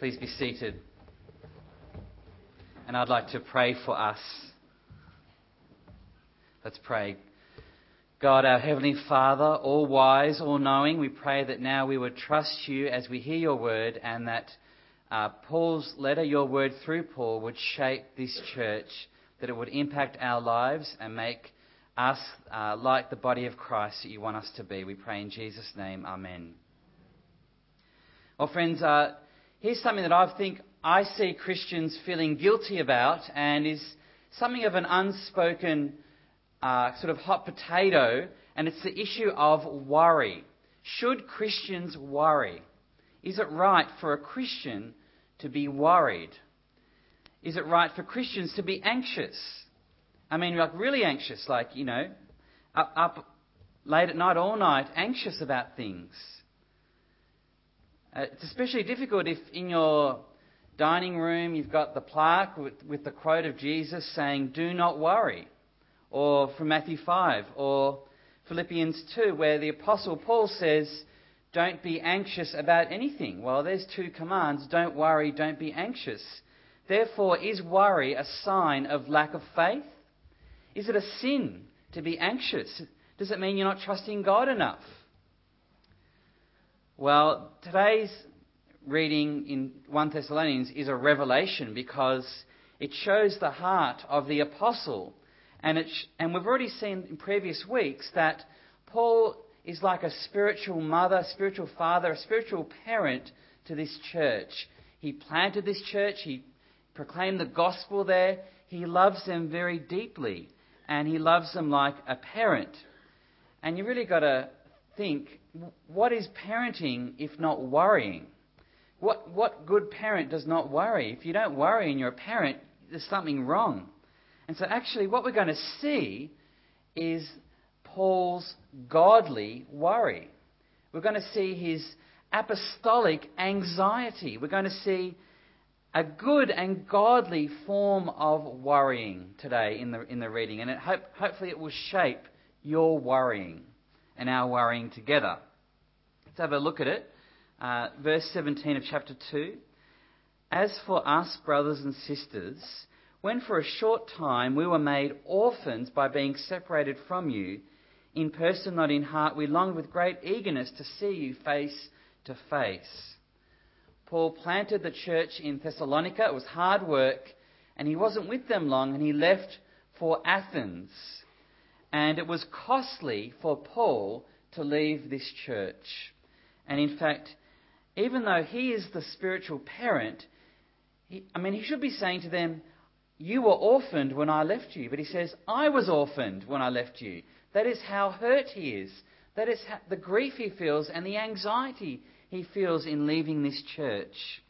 Please be seated. And I'd like to pray for us. Let's pray. God, our Heavenly Father, all wise, all knowing, we pray that now we would trust you as we hear your word, and that Paul's letter, your word through Paul, would shape this church, that it would impact our lives and make us like the body of Christ that you want us to be. We pray in Jesus' name. Amen. Well, friends, here's something that I see Christians feeling guilty about, and is something of an unspoken sort of hot potato, and it's the issue of worry. Should Christians worry? Is it right for a Christian to be worried? Is it right for Christians to be anxious? I mean, like really anxious, like, up late at night, all night, anxious about things. It's especially difficult if in your dining room you've got the plaque with the quote of Jesus saying, "Do not worry," or from Matthew 5, or Philippians 2, where the Apostle Paul says, "Don't be anxious about anything." Well, there's two commands: don't worry, don't be anxious. Therefore, is worry a sign of lack of faith? Is it a sin to be anxious? Does it mean you're not trusting God enough? Well, today's reading in 1 Thessalonians is a revelation, because it shows the heart of the apostle. And we've already seen in previous weeks that Paul is like a spiritual mother, spiritual father, a spiritual parent to this church. He planted this church. He proclaimed the gospel there. He loves them very deeply, and he loves them like a parent. And you really got to think, what is parenting if not worrying? What good parent does not worry? If you don't worry and you're a parent, there's something wrong. And so actually what we're going to see is Paul's godly worry. We're going to see his apostolic anxiety. We're going to see a good and godly form of worrying today in the reading. And hopefully it will shape your worrying and our worrying together. Let's have a look at it. Verse 17 of chapter 2. As for us, brothers and sisters, when for a short time we were made orphans by being separated from you, in person, not in heart, we longed with great eagerness to see you face to face. Paul planted the church in Thessalonica. It was hard work, and he wasn't with them long, and he left for Athens. And it was costly for Paul to leave this church. And in fact, even though he is the spiritual parent, he should be saying to them, "You were orphaned when I left you." But he says, "I was orphaned when I left you." That is how hurt he is. That is the grief he feels and the anxiety he feels in leaving this church.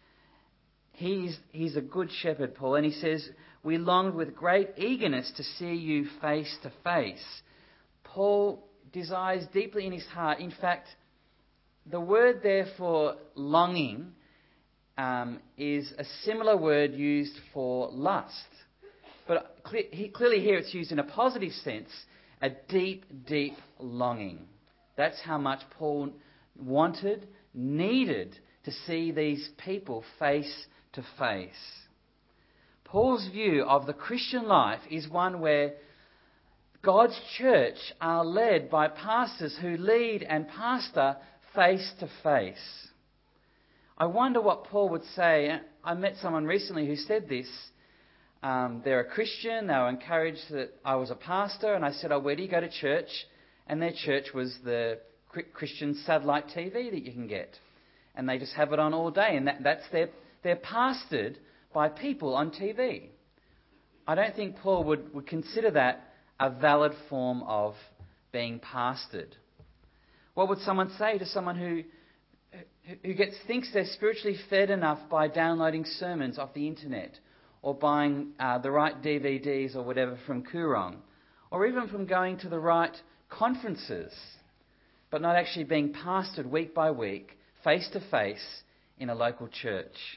He's a good shepherd, Paul, and he says, "We longed with great eagerness to see you face to face." Paul desires deeply in his heart. In fact, the word there for longing is a similar word used for lust. But clearly here it's used in a positive sense, a deep, deep longing. That's how much Paul wanted, needed to see these people face to face. Paul's view of the Christian life is one where God's church are led by pastors who lead and pastor face to face. I wonder what Paul would say. I met someone recently who said this. They're a Christian. They were encouraged that I was a pastor. And I said, "Oh, where do you go to church?" And their church was the Christian satellite TV that you can get. And they just have it on all day. And they're pastored by people on TV. I don't think Paul would consider that a valid form of being pastored. What would someone say to someone who thinks they're spiritually fed enough by downloading sermons off the internet, or buying the right DVDs or whatever from Koorong, or even from going to the right conferences, but not actually being pastored week by week, face to face in a local church?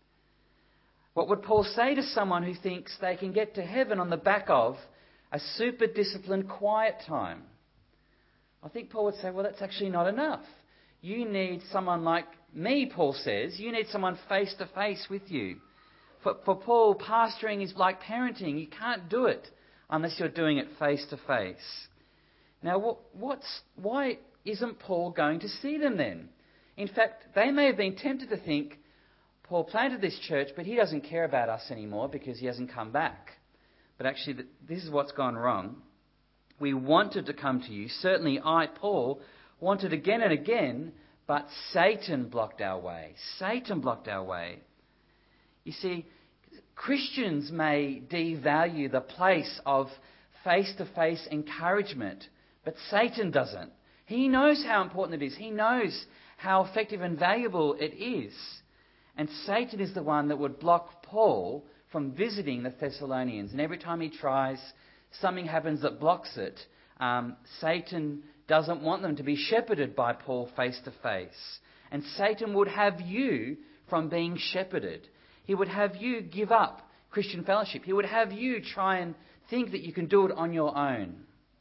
What would Paul say to someone who thinks they can get to heaven on the back of a super disciplined quiet time? I think Paul would say, well, that's actually not enough. You need someone like me, Paul says, you need someone face to face with you. For Paul, pastoring is like parenting. You can't do it unless you're doing it face to face. Now, why isn't Paul going to see them then? In fact, they may have been tempted to think, Paul planted this church, but he doesn't care about us anymore because he hasn't come back. But actually, this is what's gone wrong. We wanted to come to you. Certainly I, Paul, wanted again and again, but Satan blocked our way. Satan blocked our way. You see, Christians may devalue the place of face-to-face encouragement, but Satan doesn't. He knows how important it is. He knows how effective and valuable it is. And Satan is the one that would block Paul from visiting the Thessalonians. And every time he tries, something happens that blocks it. Satan doesn't want them to be shepherded by Paul face to face. And Satan would have you from being shepherded. He would have you give up Christian fellowship. He would have you try and think that you can do it on your own.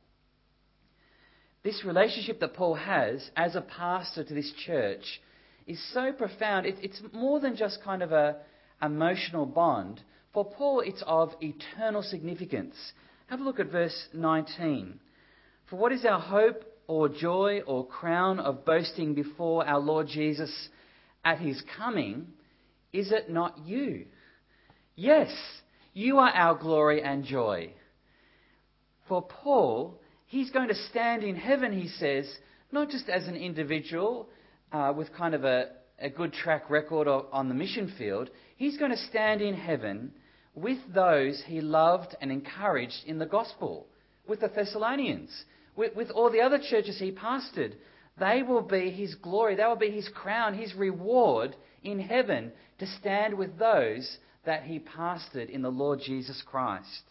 This relationship that Paul has as a pastor to this church is so profound. It's more than just kind of a emotional bond. For Paul, it's of eternal significance. Have a look at verse 19. For what is our hope or joy or crown of boasting before our Lord Jesus at his coming? Is it not you? Yes, you are our glory and joy. For Paul, he's going to stand in heaven, he says, not just as an individual with kind of a good track record on the mission field. He's going to stand in heaven with those he loved and encouraged in the gospel, with the Thessalonians, with all the other churches he pastored. They will be his glory, they will be his crown, his reward in heaven to stand with those that he pastored in the Lord Jesus Christ.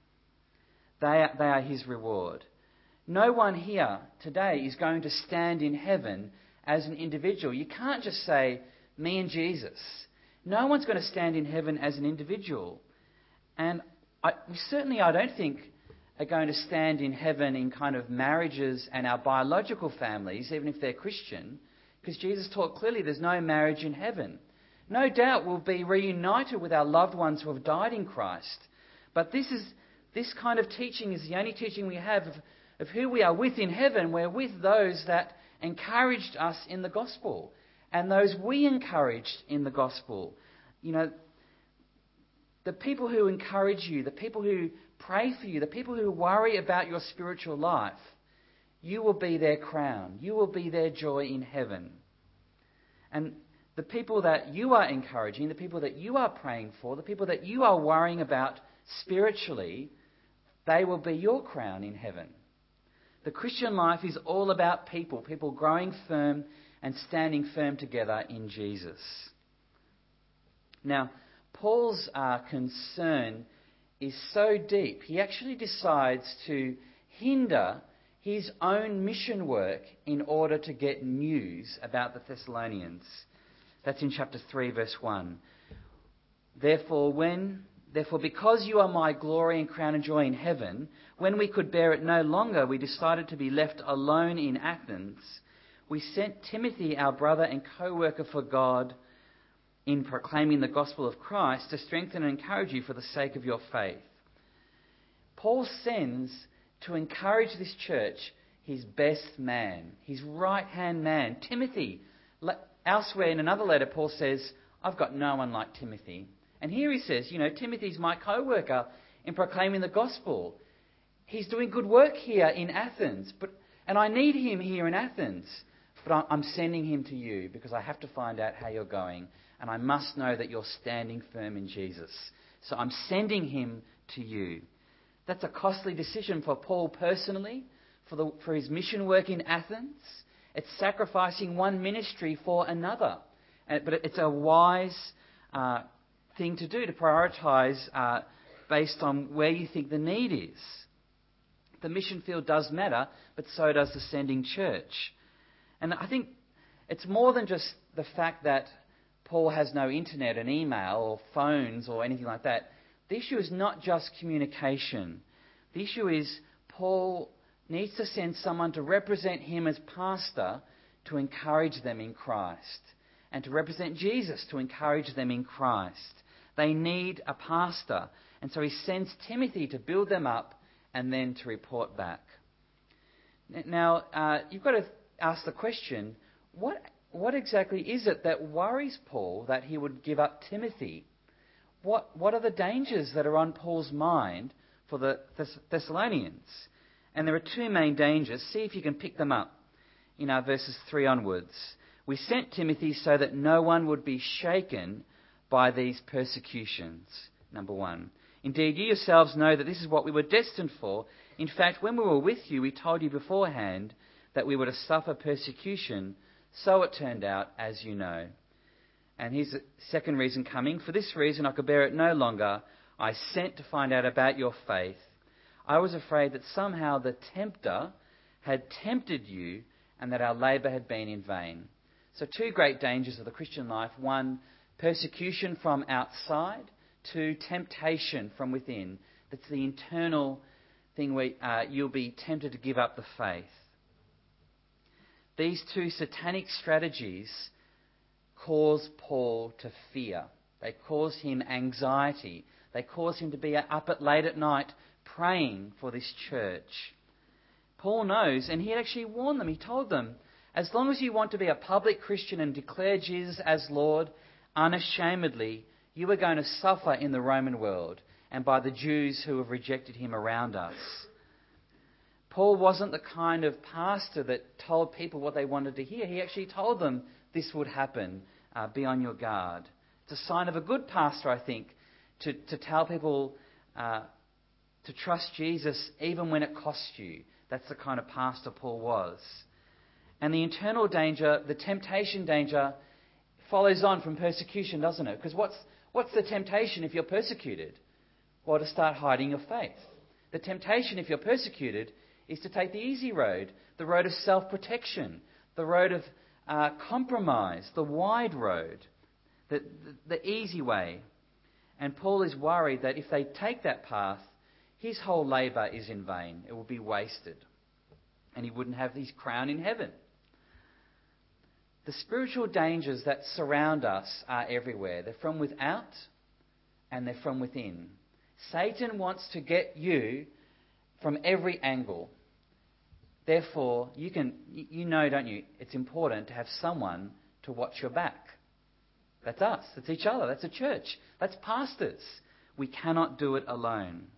They are his reward. No one here today is going to stand in heaven as an individual. You can't just say, me and Jesus. No one's going to stand in heaven as an individual. And I don't think are going to stand in heaven in kind of marriages and our biological families, even if they're Christian, because Jesus taught clearly there's no marriage in heaven. No doubt we'll be reunited with our loved ones who have died in Christ. But this kind of teaching is the only teaching we have of who we are with in heaven. We're with those that encouraged us in the gospel and those we encouraged in the gospel. You know, the people who encourage you, the people who pray for you, the people who worry about your spiritual life, you will be their crown. You will be their joy in heaven. And the people that you are encouraging, the people that you are praying for, the people that you are worrying about spiritually, they will be your crown in heaven. The Christian life is all about people growing firm and standing firm together in Jesus. Now, Paul's concern is so deep, he actually decides to hinder his own mission work in order to get news about the Thessalonians. That's in chapter 3, verse 1. Therefore, because you are my glory and crown and joy in heaven, when we could bear it no longer, we decided to be left alone in Athens. We sent Timothy, our brother and co-worker for God, in proclaiming the gospel of Christ to strengthen and encourage you for the sake of your faith. Paul sends to encourage this church his best man, his right-hand man, Timothy. Elsewhere in another letter, Paul says, I've got no one like Timothy. And here he says, Timothy's my co-worker in proclaiming the gospel. He's doing good work here in Athens, and I need him here in Athens. But I'm sending him to you because I have to find out how you're going. And I must know that you're standing firm in Jesus. So I'm sending him to you. That's a costly decision for Paul personally, for his mission work in Athens. It's sacrificing one ministry for another. But it's a wise thing to do, to prioritise based on where you think the need is. The mission field does matter, but so does the sending church. And I think it's more than just the fact that Paul has no internet and email or phones or anything like that. The issue is not just communication. The issue is Paul needs to send someone to represent him as pastor to encourage them in Christ. and to represent Jesus, to encourage them in Christ. They need a pastor. And so he sends Timothy to build them up and then to report back. Now, you've got to ask the question, what exactly is it that worries Paul that he would give up Timothy? What are the dangers that are on Paul's mind for the Thessalonians? And there are two main dangers. See if you can pick them up in our verses 3 onwards. We sent Timothy so that no one would be shaken by these persecutions. Number 1. Indeed, you yourselves know that this is what we were destined for. In fact, when we were with you, we told you beforehand that we were to suffer persecution. So it turned out, as you know. And here's the second reason coming. For this reason, I could bear it no longer. I sent to find out about your faith. I was afraid that somehow the tempter had tempted you and that our labour had been in vain. So 2 great dangers of the Christian life. 1, persecution from outside. 2, temptation from within. That's the internal thing where you'll be tempted to give up the faith. These 2 satanic strategies cause Paul to fear. They cause him anxiety. They cause him to be up late at night praying for this church. Paul knows, and he actually warned them. He told them, as long as you want to be a public Christian and declare Jesus as Lord unashamedly, you are going to suffer in the Roman world and by the Jews who have rejected him around us. Paul wasn't the kind of pastor that told people what they wanted to hear. He actually told them this would happen. Be on your guard. It's a sign of a good pastor, I think, to tell people to trust Jesus even when it costs you. That's the kind of pastor Paul was. And the internal danger, the temptation danger, follows on from persecution, doesn't it? Because what's the temptation if you're persecuted? Well, to start hiding your faith. The temptation if you're persecuted is to take the easy road, the road of self-protection, the road of compromise, the wide road, the easy way. And Paul is worried that if they take that path, his whole labour is in vain. It will be wasted. And he wouldn't have his crown in heaven. The spiritual dangers that surround us are everywhere. They're from without and they're from within. Satan wants to get you from every angle. Therefore, you know, don't you, it's important to have someone to watch your back. That's us. That's each other. That's a church. That's pastors. We cannot do it alone.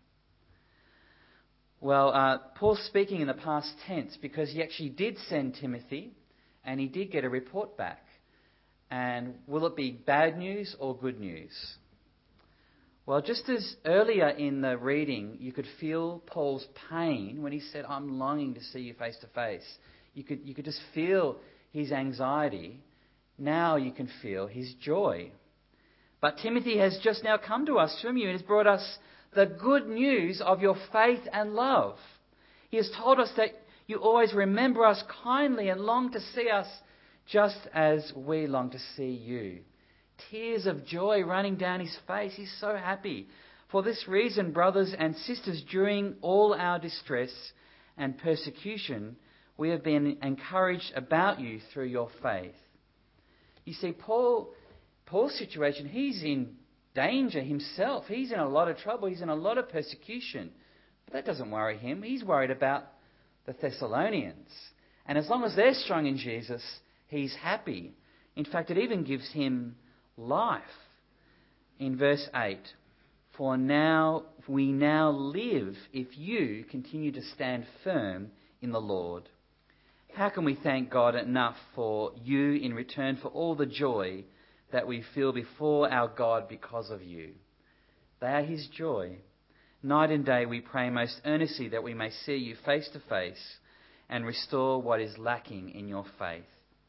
Well, Paul's speaking in the past tense because he actually did send Timothy and he did get a report back. And will it be bad news or good news? Well, just as earlier in the reading, you could feel Paul's pain when he said, I'm longing to see you face to face. You could just feel his anxiety. Now you can feel his joy. But Timothy has just now come to us from you and has brought us the good news of your faith and love. He has told us that you always remember us kindly and long to see us just as we long to see you. Tears of joy running down his face. He's so happy. For this reason, brothers and sisters, during all our distress and persecution, we have been encouraged about you through your faith. You see, Paul's situation, he's in danger himself. He's in a lot of trouble. He's in a lot of persecution. But that doesn't worry him. He's worried about the Thessalonians. And as long as they're strong in Jesus, he's happy. In fact, it even gives him life. In verse 8, for now we now live if you continue to stand firm in the Lord. How can we thank God enough for you in return for all the joy that we feel before our God because of you? They are his joy. Night and day we pray most earnestly that we may see you face to face and restore what is lacking in your faith.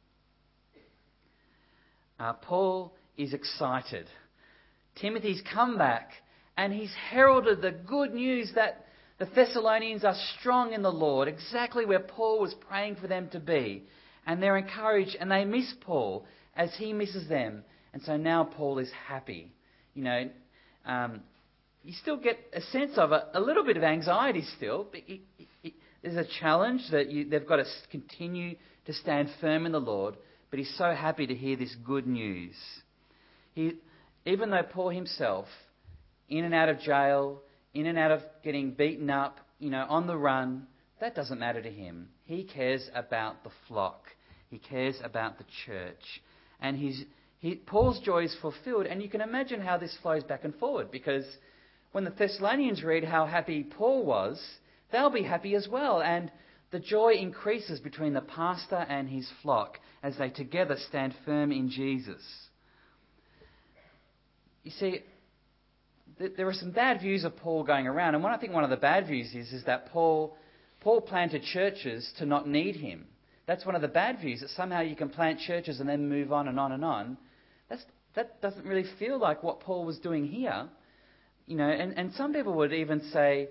Paul is excited. Timothy's come back and he's heralded the good news that the Thessalonians are strong in the Lord, exactly where Paul was praying for them to be. And they're encouraged and they miss Paul as he misses them. And so now Paul is happy. You know, you still get a sense of a little bit of anxiety still. But there's a challenge that they've got to continue to stand firm in the Lord. but he's so happy to hear this good news. Even though Paul himself, in and out of jail, in and out of getting beaten up, on the run, that doesn't matter to him. He cares about the flock. He cares about the church. And Paul's joy is fulfilled, and you can imagine how this flows back and forward, because when the Thessalonians read how happy Paul was, they'll be happy as well. And the joy increases between the pastor and his flock as they together stand firm in Jesus. You see, there are some bad views of Paul going around, and I think one of the bad views is that Paul planted churches to not need him. That's one of the bad views, that somehow you can plant churches and then move on and on and on. That doesn't really feel like what Paul was doing here. And some people would even say,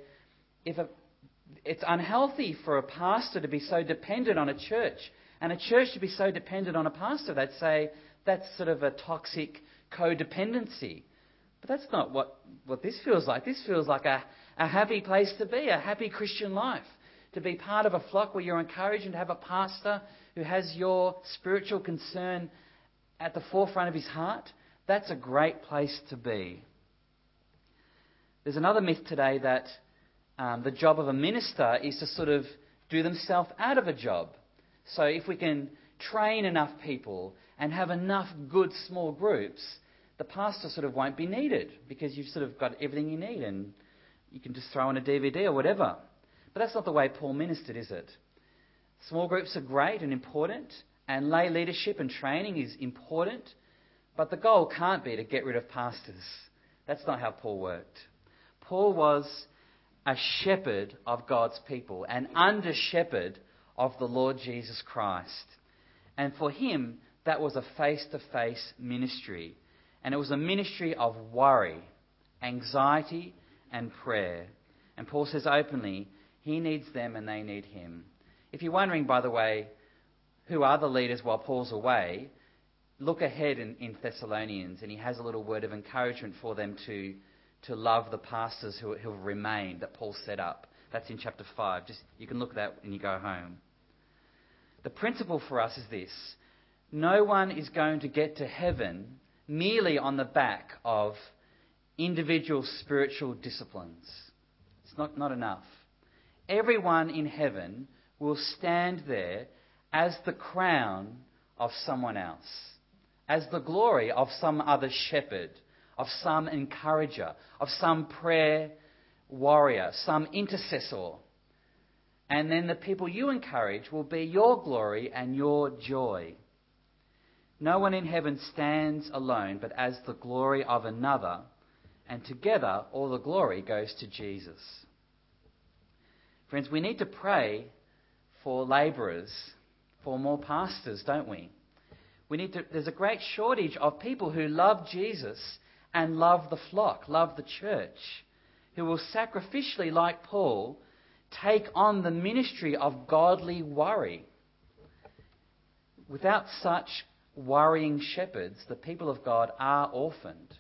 it's unhealthy for a pastor to be so dependent on a church, and a church to be so dependent on a pastor. They'd say that's sort of a toxic codependency. But that's not what this feels like. This feels like a happy place to be, a happy Christian life. To be part of a flock where you're encouraged, and to have a pastor who has your spiritual concern at the forefront of his heart. That's a great place to be. There's another myth today that the job of a minister is to sort of do themselves out of a job. So if we can train enough people and have enough good small groups, the pastor sort of won't be needed, because you've sort of got everything you need and you can just throw in a DVD or whatever. But that's not the way Paul ministered, is it? Small groups are great and important, and lay leadership and training is important, but the goal can't be to get rid of pastors. That's not how Paul worked. Paul was a shepherd of God's people, an under-shepherd of the Lord Jesus Christ. And for him, that was a face-to-face ministry. And it was a ministry of worry, anxiety, and prayer. And Paul says openly, he needs them and they need him. If you're wondering, by the way, who are the leaders while Paul's away, look ahead in Thessalonians, and he has a little word of encouragement for them to love the pastors who have remained that Paul set up. That's in chapter 5. You can look at that when you go home. The principle for us is this: no one is going to get to heaven merely on the back of individual spiritual disciplines. It's not enough. Everyone in heaven will stand there as the crown of someone else, as the glory of some other shepherd, of some encourager, of some prayer warrior, some intercessor. And then the people you encourage will be your glory and your joy. No one in heaven stands alone, but as the glory of another, and together all the glory goes to Jesus. Friends, we need to pray for labourers, for more pastors, don't we? There's a great shortage of people who love Jesus and love the flock, love the church, who will sacrificially, like Paul, take on the ministry of godly worry. Without such worrying shepherds, the people of God are orphaned.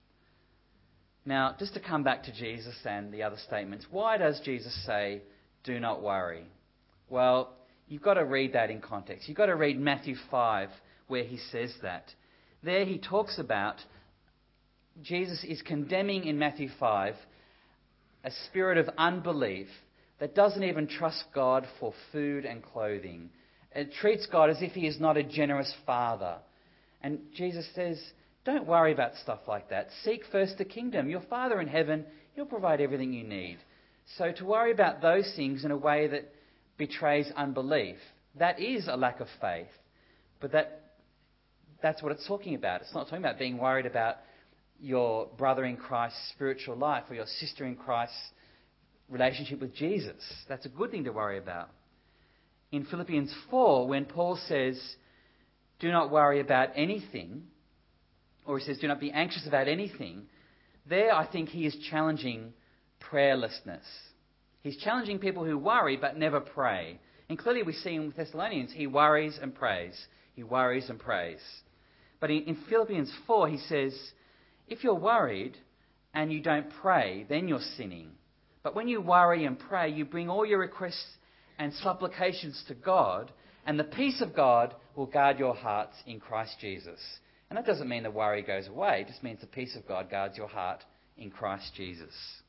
Now, just to come back to Jesus and the other statements, why does Jesus say, do not worry? Well, you've got to read that in context. You've got to read Matthew 5, where he says that. There he talks about, Jesus is condemning in Matthew 5 a spirit of unbelief that doesn't even trust God for food and clothing. It treats God as if he is not a generous father. And Jesus says, don't worry about stuff like that. Seek first the kingdom. Your Father in heaven, he'll provide everything you need. So to worry about those things in a way that betrays unbelief, that is a lack of faith. But that's what it's talking about. It's not talking about being worried about your brother in Christ's spiritual life or your sister in Christ's relationship with Jesus. That's a good thing to worry about. In Philippians 4, when Paul says, do not worry about anything, or he says, do not be anxious about anything, there I think he is challenging prayerlessness. He's challenging people who worry but never pray. And clearly we see in Thessalonians, he worries and prays. He worries and prays. But in Philippians 4, he says, if you're worried and you don't pray, then you're sinning. But when you worry and pray, you bring all your requests and supplications to God, And the peace of God will guard your hearts in Christ Jesus. And that doesn't mean the worry goes away. It just means the peace of God guards your heart in Christ Jesus.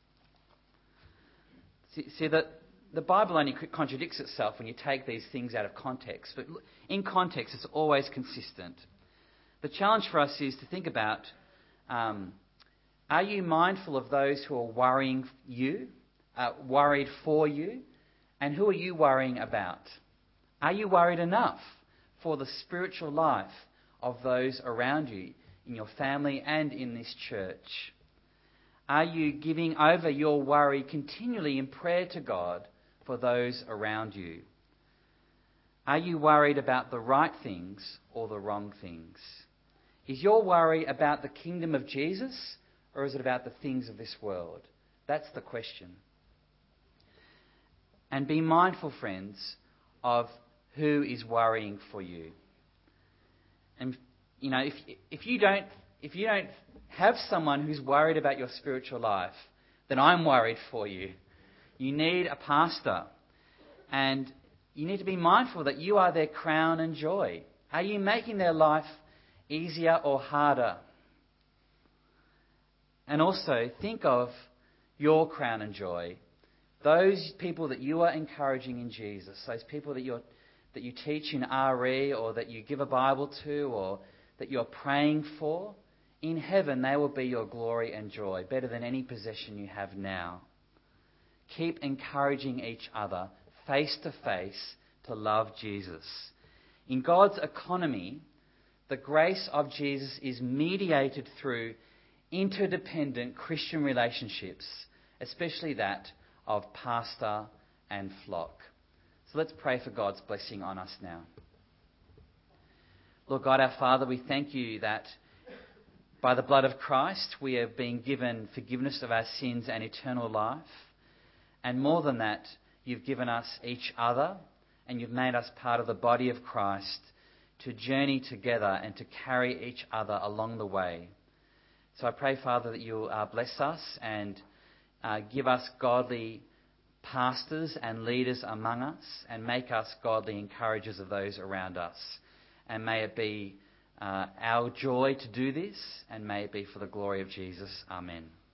See that the Bible only contradicts itself when you take these things out of context. But in context, it's always consistent. The challenge for us is to think about, are you mindful of those who are worrying you, worried for you? And who are you worrying about? Are you worried enough for the spiritual life of those around you, in your family and in this church? Are you giving over your worry continually in prayer to God for those around you? Are you worried about the right things or the wrong things? Is your worry about the kingdom of Jesus, or is it about the things of this world? That's the question. And be mindful, friends, of who is worrying for you. And you know, if you don't have someone who's worried about your spiritual life, then I'm worried for you. You need a pastor, and you need to be mindful that you are their crown and joy. Are you making their life easier or harder? And also think of your crown and joy. Those people that you are encouraging in Jesus, those people that you teach in RE, or that you give a Bible to, or that you're praying for, in heaven they will be your glory and joy, better than any possession you have now. Keep encouraging each other face to face to love Jesus. In God's economy, the grace of Jesus is mediated through interdependent Christian relationships, especially that of pastor and flock. So let's pray for God's blessing on us now. Lord God, our Father, we thank you that by the blood of Christ we have been given forgiveness of our sins and eternal life. And more than that, you've given us each other, and you've made us part of the body of Christ to journey together and to carry each other along the way. So I pray, Father, that you'll bless us and give us godly pastors and leaders among us, and make us godly encouragers of those around us. And may it be our joy to do this, and may it be for the glory of Jesus. Amen.